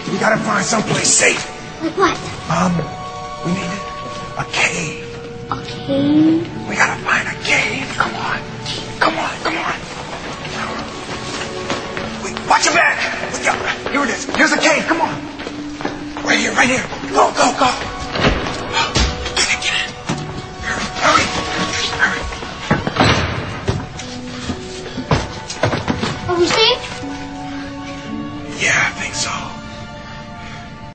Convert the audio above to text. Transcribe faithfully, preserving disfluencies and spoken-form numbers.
We gotta find someplace safe. Like what? Um, we need a cave. A cave? We gotta